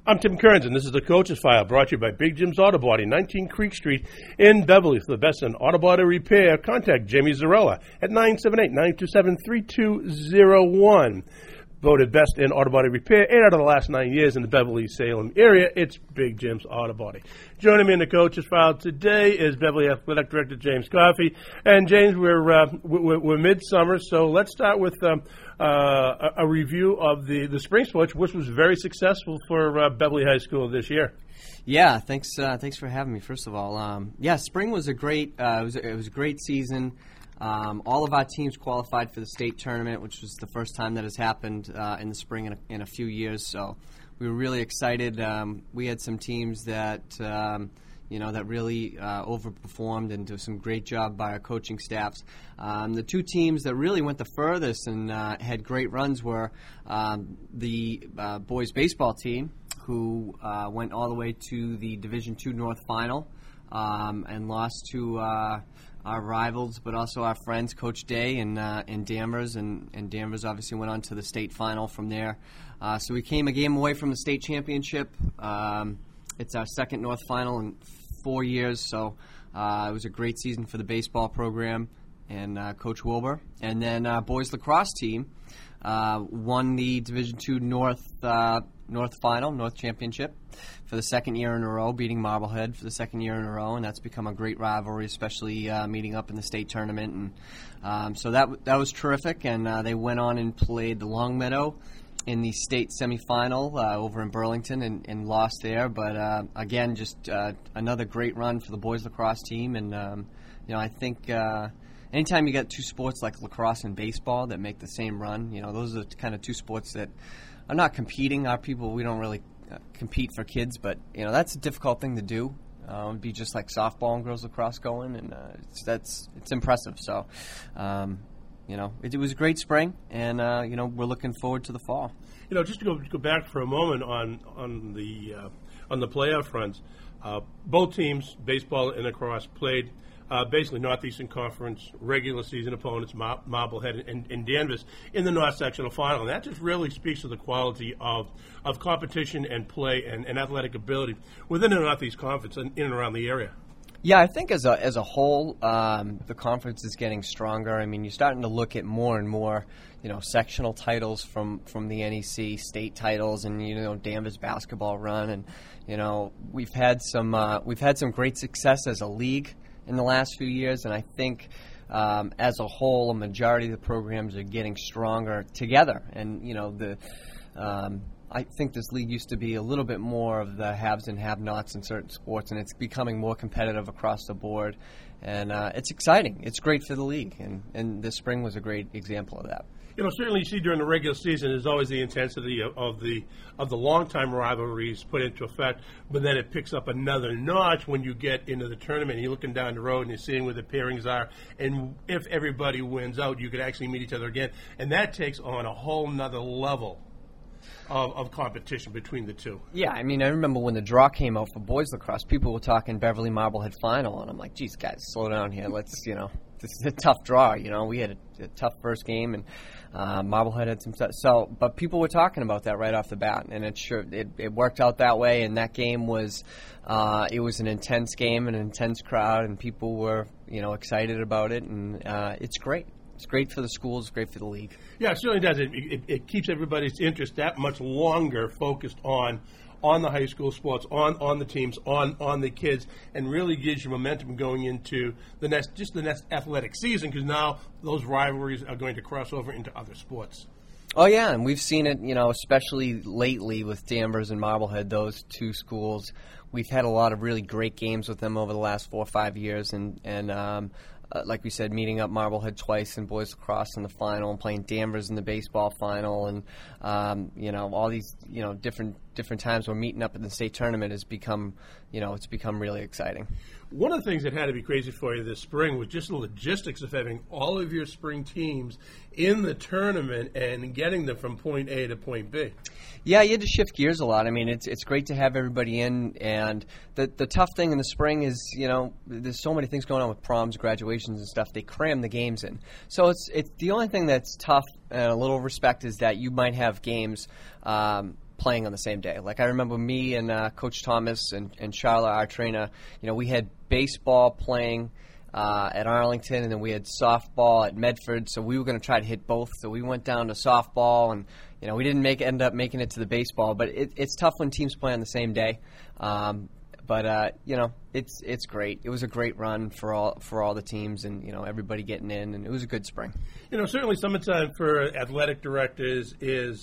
I'm Tim Kearns, and this is the Coach's File, brought to you by Big Jim's Auto Body, 19 Creek Street in Beverly. For the best in auto body repair, contact Jamie Zarella at 978-927-3201. Voted best in auto body repair 8 out of the last 9 years in the Beverly-Salem area. It's Big Jim's Auto Body. Joining me in the Coach's File today is Beverly Athletic Director James Coffey. And James, we're midsummer, so let's start with a review of the spring sports, which was very successful for Beverly High School this year. Yeah, thanks for having me. First of all, spring was a great it was a great season. All of our teams qualified for the state tournament, which was the first time that has happened in the spring in a few years. So we were really excited. We had some teams that that really overperformed and did some great job by our coaching staffs. The two teams that really went the furthest and had great runs were the boys baseball team, who went all the way to the Division II North Final and lost to our rivals, but also our friends, Coach Day and Danvers, and Danvers obviously went on to the state final from there. So we came a game away from the state championship. It's our second North Final in 4 years, so it was a great season for the baseball program and Coach Wilbur. And then our boys lacrosse team won the Division II North Final, North Championship, for the second year in a row, beating Marblehead for the second year in a row, and that's become a great rivalry, especially meeting up in the state tournament. And so that was terrific, and they went on and played the Longmeadow in the state semifinal over in Burlington and lost there. But again, just another great run for the boys lacrosse team, and I think anytime you get two sports like lacrosse and baseball that make the same run, those are the kind of two sports that are not competing. Our people, we don't really compete for kids, but that's a difficult thing to do. It'd be just like softball and girls lacrosse going, and it's impressive. So, it was a great spring, and we're looking forward to the fall. Just to go back for a moment on the playoff runs, both teams, baseball and lacrosse, played basically Northeastern Conference regular season opponents, Marblehead and Danvers, in the North Sectional Final. And that just really speaks to the quality of competition and play and athletic ability within the Northeast Conference and in and around the area. Yeah, I think as a whole, the conference is getting stronger. I mean, you're starting to look at more and more, sectional titles from the NEC, state titles, and Danvers basketball run, and we've had some great success as a league in the last few years, and I think as a whole, a majority of the programs are getting stronger together. And I think this league used to be a little bit more of the haves and have-nots in certain sports, and it's becoming more competitive across the board. And it's exciting. It's great for the league, and this spring was a great example of that. Certainly you see during the regular season there's always the intensity of the long-time rivalries put into effect, but then it picks up another notch when you get into the tournament and you're looking down the road and you're seeing where the pairings are, and if everybody wins out, you could actually meet each other again, and that takes on a whole nother level of competition between the two. Yeah, I mean, I remember when the draw came out for boys lacrosse, people were talking Beverly Marblehead final, and I'm like, geez, guys, slow down here. Let's, this is a tough draw. We had a tough first game, and Marblehead had some stuff. So, but people were talking about that right off the bat, and it worked out that way. And that game was, it was an intense game, an intense crowd, and people were, excited about it, and it's great. It's great for the schools. It's great for the league. Yeah, it certainly does. It keeps everybody's interest that much longer focused on the high school sports, on the teams, on the kids, and really gives you momentum going into the next athletic season, because now those rivalries are going to cross over into other sports. Oh, yeah, and we've seen it, especially lately with Danvers and Marblehead, those two schools. We've had a lot of really great games with them over the last 4 or 5 years, and like we said, meeting up Marblehead twice in boys lacrosse in the final, and playing Danvers in the baseball final, and all these different times we're meeting up in the state tournament has become it's become really exciting. One of the things that had to be crazy for you this spring was just the logistics of having all of your spring teams in the tournament and getting them from point A to point B. Yeah, you had to shift gears a lot. I mean, it's great to have everybody in, and the tough thing in the spring is, there's so many things going on with proms, graduations, and stuff. They cram the games in. So it's the only thing that's tough, and a little respect, is that you might have games playing on the same day. Like I remember me and Coach Thomas and Charlotte, our trainer, we had baseball playing at Arlington, and then we had softball at Medford, so we were going to try to hit both. So we went down to softball, and we didn't end up making it to the baseball, but it's tough when teams play on the same day. But it's great. It was a great run for all the teams, and everybody getting in, and it was a good spring. Certainly summertime for athletic directors is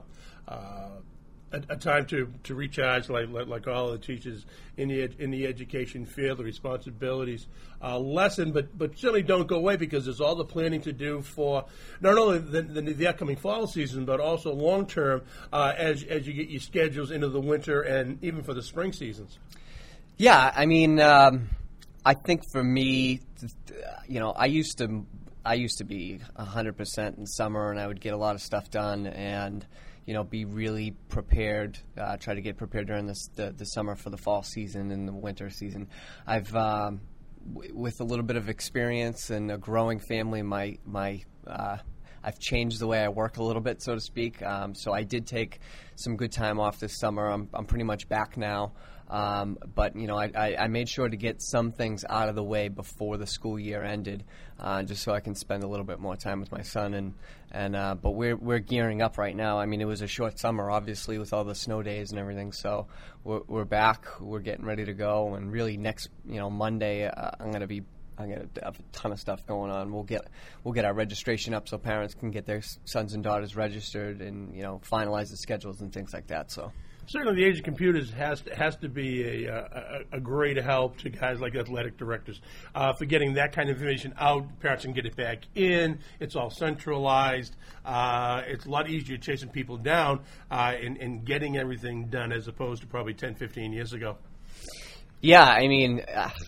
a time to recharge, like all the teachers in the education field. The responsibilities lessen, but certainly don't go away, because there's all the planning to do for not only the upcoming fall season, but also long term as you get your schedules into the winter and even for the spring seasons. Yeah, I mean, I think for me, I used to be 100% in summer, and I would get a lot of stuff done, and be really prepared, try to get prepared during the summer for the fall season and the winter season. I've, with a little bit of experience and a growing family, I've changed the way I work a little bit, so to speak. So I did take some good time off this summer. I'm pretty much back now. But I made sure to get some things out of the way before the school year ended, just so I can spend a little bit more time with my son. But we're gearing up right now. I mean, it was a short summer, obviously, with all the snow days and everything. So we're back. We're getting ready to go. And really, next Monday, I'm gonna have a ton of stuff going on. We'll get our registration up so parents can get their sons and daughters registered, and finalize the schedules and things like that. So. Certainly, the age of computers has to be a great help to guys like athletic directors for getting that kind of information out. Parents can get it back in. It's all centralized. It's a lot easier chasing people down and getting everything done as opposed to probably 10, 15 years ago. Yeah, I mean,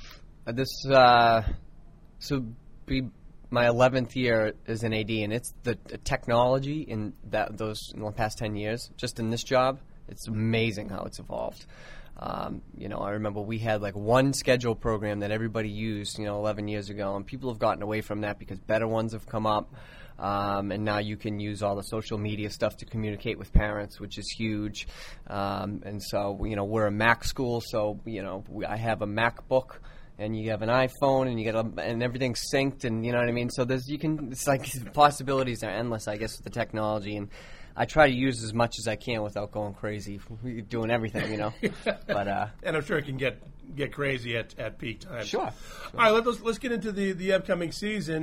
my 11th year as an AD, and it's the technology in the past 10 years, just in this job. It's amazing how it's evolved. I remember we had like one schedule program that everybody used, 11 years ago, and people have gotten away from that because better ones have come up, and now you can use all the social media stuff to communicate with parents, which is huge. And so, we're a Mac school, so I have a MacBook, and you have an iPhone, and and everything's synced, and you know what I mean. So it's like the possibilities are endless, I guess, with the technology, and I try to use as much as I can without going crazy, doing everything, But and I'm sure it can get crazy at peak times. Sure. All right, let's get into the upcoming season.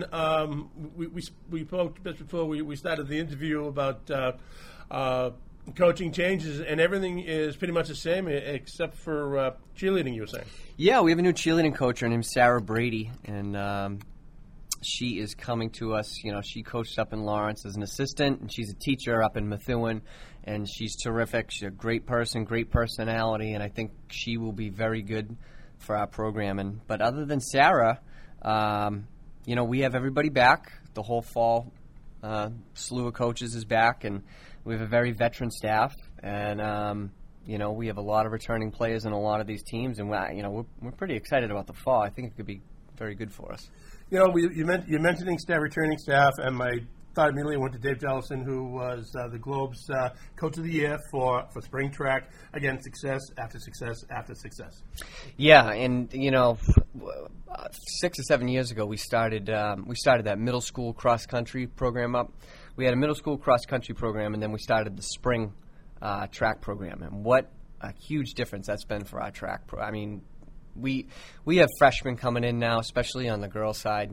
We spoke just before we started the interview about coaching changes, and everything is pretty much the same except for cheerleading, you were saying. Yeah, we have a new cheerleading coach. Her name's Sarah Brady, and she is coming to us. She coached up in Lawrence as an assistant, and she's a teacher up in Methuen, and she's terrific. She's a great person, great personality, and I think she will be very good for our program. But other than Sarah, we have everybody back. The whole fall slew of coaches is back, and we have a very veteran staff, and we have a lot of returning players in a lot of these teams, and we're pretty excited about the fall. I think it could be very good for us. You're mentioning returning staff, and my thought immediately went to Dave Jellison, who was the Globe's Coach of the Year for spring track. Again, success after success after success. Yeah, and 6 or 7 years ago, we started that middle school cross country program up. We had a middle school cross country program, and then we started the spring track program. And what a huge difference that's been for our track. We have freshmen coming in now, especially on the girls' side.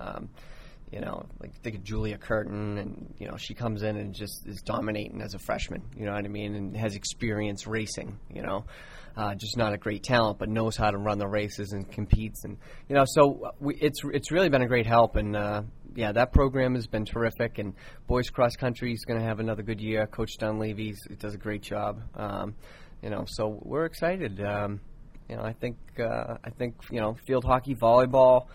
Like think of Julia Curtin, and she comes in and just is dominating as a freshman. You know what I mean, and has experience racing. Just not a great talent, but knows how to run the races and competes. And so it's really been a great help. And that program has been terrific. And boys cross country is going to have another good year. Coach Dunleavy does a great job. So we're excited. I think field hockey, volleyball,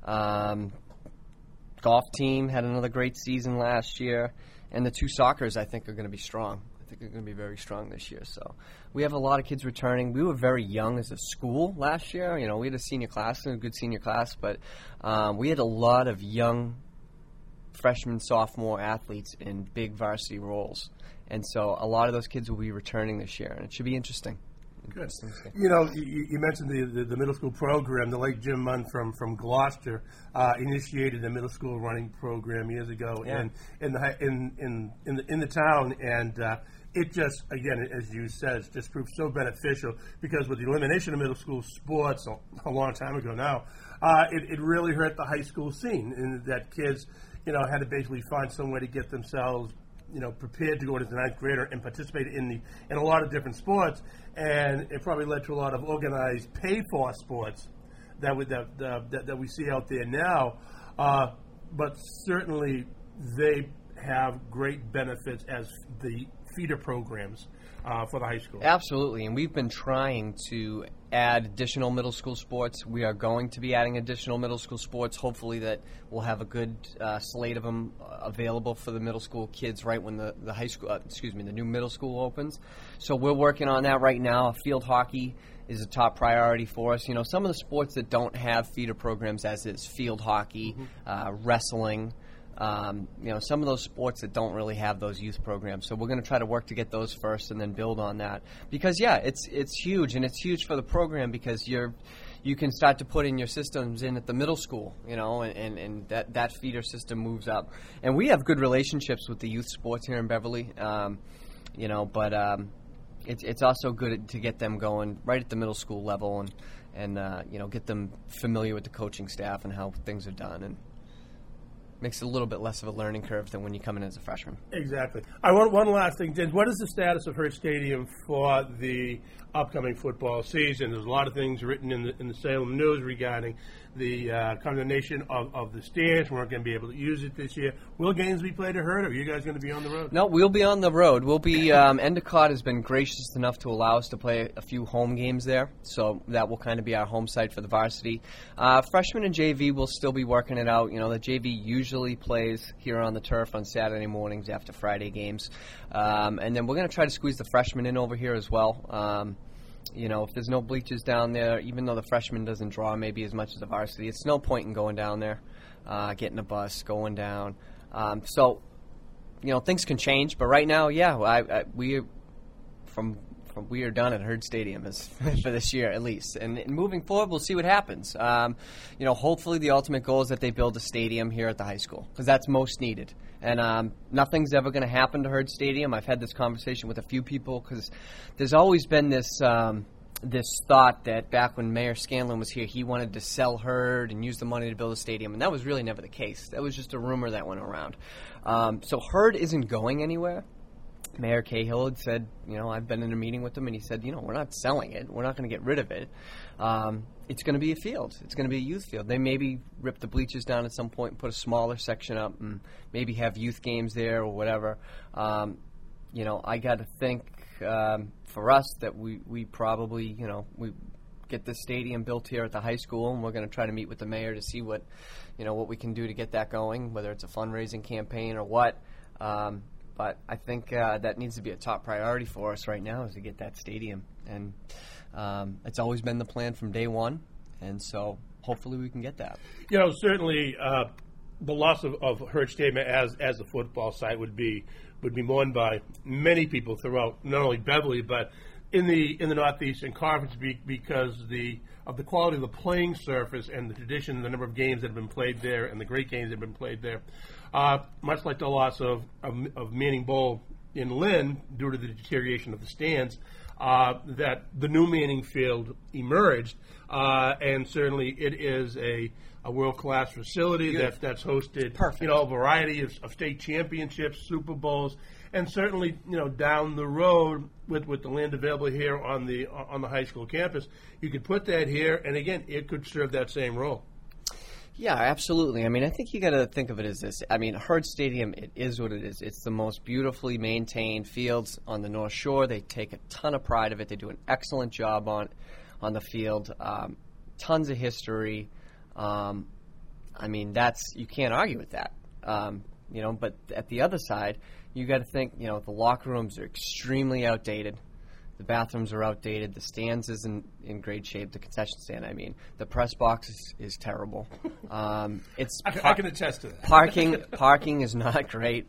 golf team had another great season last year, and the two soccers I think are going to be strong. I think they're going to be very strong this year. So we have a lot of kids returning. We were very young as a school last year. We had a senior class and a good senior class, but we had a lot of young freshman, sophomore athletes in big varsity roles. And so a lot of those kids will be returning this year, and it should be interesting. Good. You mentioned the middle school program. The late Jim Munn from Gloucester initiated a middle school running program years ago in the town, and it just, again, as you said, just proved so beneficial because with the elimination of middle school sports a long time ago now, it really hurt the high school scene, and that kids, had to basically find some way to get themselves prepared to go into the ninth grader and participate in a lot of different sports, and it probably led to a lot of organized, paid-for sports that we see out there now. But certainly, they have great benefits as the feeder programs for the high school. Absolutely, and we've been trying to add additional middle school sports. We are going to be adding additional middle school sports. Hopefully that we'll have a good slate of them available for the middle school kids right when the new middle school opens. So we're working on that right now. Field hockey is a top priority for us. Some of the sports that don't have feeder programs as is field hockey, wrestling, some of those sports that don't really have those youth programs. So we're going to try to work to get those first and then build on that. Because, it's huge, and it's huge for the program because you can start to put in your systems in at the middle school, and that feeder system moves up. And we have good relationships with the youth sports here in Beverly, but it's also good to get them going right at the middle school level and get them familiar with the coaching staff and how things are done, and makes it a little bit less of a learning curve than when you come in as a freshman. Exactly. I want one last thing, Jen. What is the status of Hurt Stadium for the upcoming football season? There's a lot of things written in the Salem News regarding the condemnation of the stands. We're not going to be able to use it this year. Will games be played at Hurt, or are you guys going to be on the road? No, we'll be on the road. We'll be Endicott has been gracious enough to allow us to play a few home games there, so that will kind of be our home site for the varsity. Freshmen and JV will still be working it out. The JV usually plays here on the turf on Saturday mornings after Friday games, and then we're going to try to squeeze the freshmen in over here as well. If there's no bleachers down there, even though the freshman doesn't draw maybe as much as the varsity, it's no point in going down there, getting a bus, going down. So things can change, but right now, we are done at Herd Stadium for this year at least. And moving forward, we'll see what happens. Hopefully the ultimate goal is that they build a stadium here at the high school because that's most needed. And nothing's ever going to happen to Herd Stadium. I've had this conversation with a few people because there's always been this thought that back when Mayor Scanlon was here, he wanted to sell Herd and use the money to build a stadium, and that was really never the case. That was just a rumor that went around. So Herd isn't going anywhere. Mayor Cahill had said, I've been in a meeting with him, and he said, we're not selling it. We're not going to get rid of it. It's going to be a field. It's going to be a youth field. They maybe rip the bleachers down at some point and put a smaller section up and maybe have youth games there or whatever. I got to think for us that we probably, we get the stadium built here at the high school, and we're going to try to meet with the mayor to see what we can do to get that going, whether it's a fundraising campaign or what. But I think that needs to be a top priority for us right now is to get that stadium. And it's always been the plan from day one, and so hopefully we can get that. Certainly the loss of Herd Stadium as a football site would be mourned by many people throughout not only Beverly but in the Northeastern Conference because of the quality of the playing surface and the tradition, the number of games that have been played there, and the great games that have been played there. Much like the loss of Manning Bowl in Lynn due to the deterioration of the stands, that the new Manning Field emerged, and certainly it is a world-class facility that's hosted a variety of state championships, Super Bowls, and certainly down the road with the land available here on the high school campus, you could put that here, and again, it could serve that same role. Yeah, absolutely. I mean, I think you got to think of it as this. I mean, Herd Stadium, it is what it is. It's the most beautifully maintained fields on the North Shore. They take a ton of pride of it. They do an excellent job on the field. Tons of history. I mean, you can't argue with that. But at the other side, you got to think, the locker rooms are extremely outdated. The bathrooms are outdated. The stands isn't in great shape. The concession stand, I mean. The press box is terrible. I can attest to that. Parking is not great.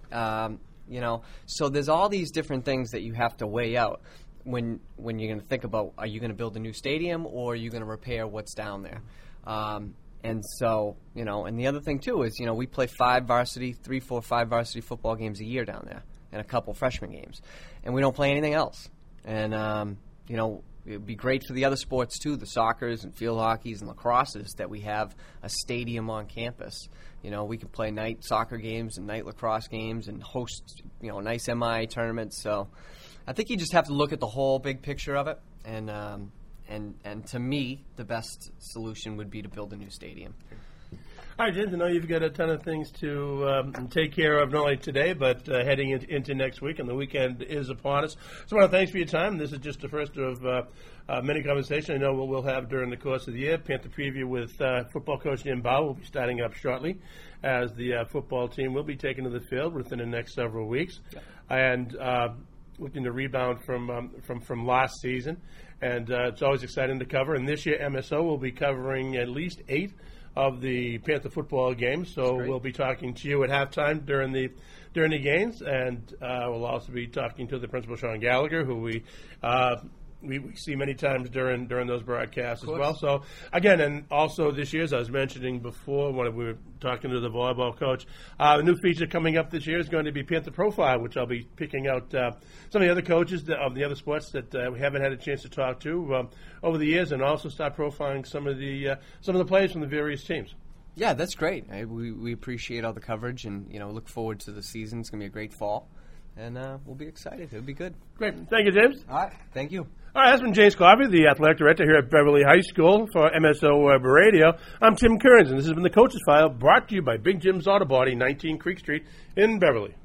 So there's all these different things that you have to weigh out when you're going to think about, are you going to build a new stadium or are you going to repair what's down there? And so, and the other thing, too, is, we play 5 varsity football games a year down there and a couple freshman games. And we don't play anything else. And, it would be great for the other sports, too, the soccers and field hockeys and lacrosses, that we have a stadium on campus. We can play night soccer games and night lacrosse games and host, nice MI tournaments. So I think you just have to look at the whole big picture of it. And to me, the best solution would be to build a new stadium. All right, James, I know you've got a ton of things to take care of, not only today, but heading into next week, and the weekend is upon us. So I want to thanks for your time. This is just the first of many conversations I know we'll have during the course of the year. Panther Preview with football coach Jim Bow will be starting up shortly, as the football team will be taken to the field within the next several weeks. Yeah. And looking to rebound from last season. And it's always exciting to cover. And this year, MSO will be covering at least 8 of the Panther football games. So we'll be talking to you at halftime during the games, and we'll also be talking to the principal, Sean Gallagher, who we see many times during those broadcasts as well. So again, and also this year, as I was mentioning before when we were talking to the volleyball coach, a new feature coming up this year is going to be Panther Profile, which I'll be picking out some of the other coaches of the other sports that we haven't had a chance to talk to over the years, and also start profiling some of the players from the various teams. Yeah, that's great. We appreciate all the coverage, and look forward to the season. It's going to be a great fall, and we'll be excited. It'll be good. Great. Thank you, James. All right. Thank you. All right, that's been James Coffey, the athletic director here at Beverly High School for MSO Web Radio. I'm Tim Kearns, and this has been the Coach's File, brought to you by Big Jim's Auto Body, 19 Creek Street in Beverly.